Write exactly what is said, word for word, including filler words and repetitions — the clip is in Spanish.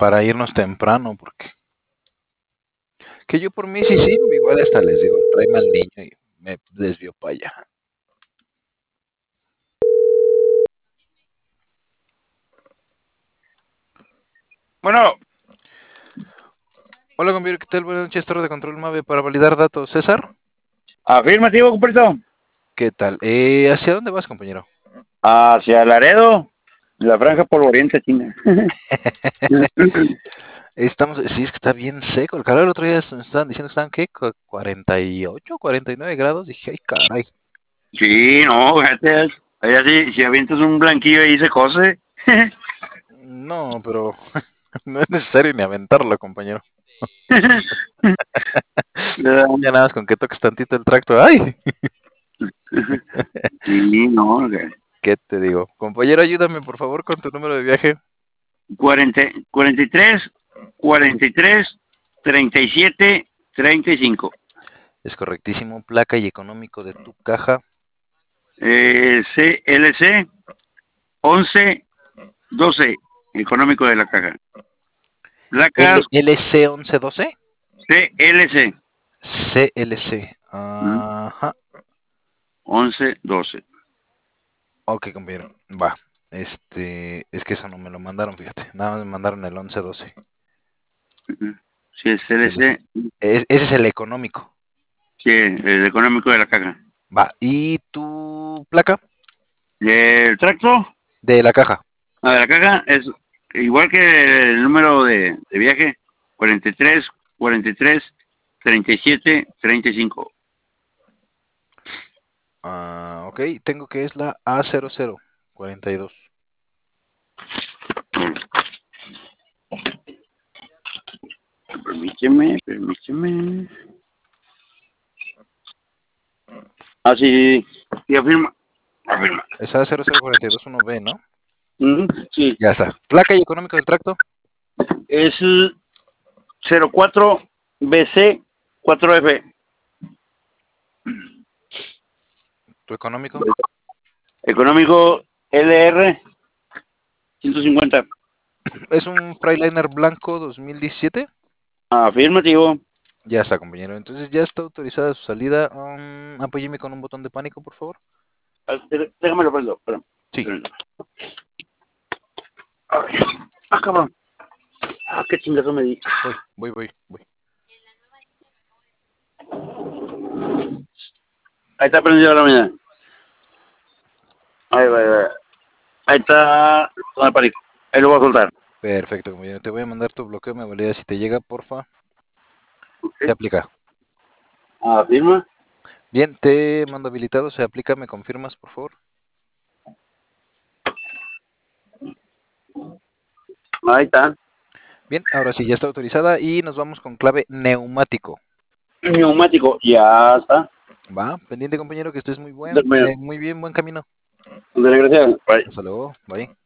para irnos temprano, porque que yo por mí sí, sí, igual hasta les digo, tráeme al niño y me desvió para allá. Bueno, Hola, compañero, ¿qué tal? Buenas noches, Torre de Control Mave para validar datos. ¿César? afirmativo, compadrito. ¿Qué tal? Eh, ¿hacia dónde vas, compañero? Hacia Laredo, la franja polvorienta china. Estamos, sí, es que está bien seco. El calor el otro día nos estaban diciendo que estaban, ¿qué? Cu- cuarenta y ocho, cuarenta y nueve grados. Dije, ay, caray. Sí, no, fíjate, allá sí, si avientas un blanquillo ahí se cose. No, pero no es necesario ni aventarlo, compañero. Ya nada más con que toques tantito el tracto. ¡Ay! Sí, no, ¿Qué te digo? Compañero, ayúdame, por favor, con tu número de viaje. cuarenta, cuarenta y tres, cuarenta y tres, treinta y siete, treinta y cinco. Es correctísimo. Placa y económico de tu caja. Eh, C L C once doce, económico de la caja. Placas L C once doce. C L C. C L C. Ajá. once doce. Ok, compañero. Va. Este, es que eso no me lo mandaron, fíjate. Nada más me mandaron el once doce. Sí, es Sí, el- C L C. es- ese es el económico. Sí, el económico de la caja. Va. ¿Y tu placa? Y el tracto De la caja. a la caja es igual que el número de, de viaje, cuarenta y tres, cuarenta y tres, treinta y siete, treinta y cinco. Ah, ok, tengo que es la A cero cero cuarenta y dos. Permíteme, permíteme. Ah, sí, sí, afirma. Afirma. Es A cero cero cuatro dos uno B, ¿no? Ujú, sí, Ya está. Placa y económico del tracto. es el cero cuatro B C cuatro F. Tu económico. Económico L R ciento cincuenta. Es un Freightliner blanco dos mil diecisiete. Afirmativo. Ya está, compañero. Entonces ya está autorizada su salida. Um, apóyeme con un botón de pánico, por favor. Ah, déjame lo prendo. Espera. Sí. Ay, ah, cabrón. Ah, qué chingazo me di. Voy, voy, voy, voy. Ahí está prendido la mañana. Ahí va, ahí va. Ahí está con el pánico. Ahí lo voy a soltar. Perfecto, compañero. Te voy a mandar tu bloqueo. Me valida si te llega, porfa. Se Okay. aplica. Ah, firma. Bien, te mando habilitado. Se aplica. ¿Me confirmas, por favor? Ahí está. Bien, ahora sí, ya está autorizada y nos vamos con clave neumático. Neumático. Ya está. Va, pendiente, compañero, que estés muy buen, Dale, eh, muy bien, buen camino. gracias. Bye. Hasta luego, bye.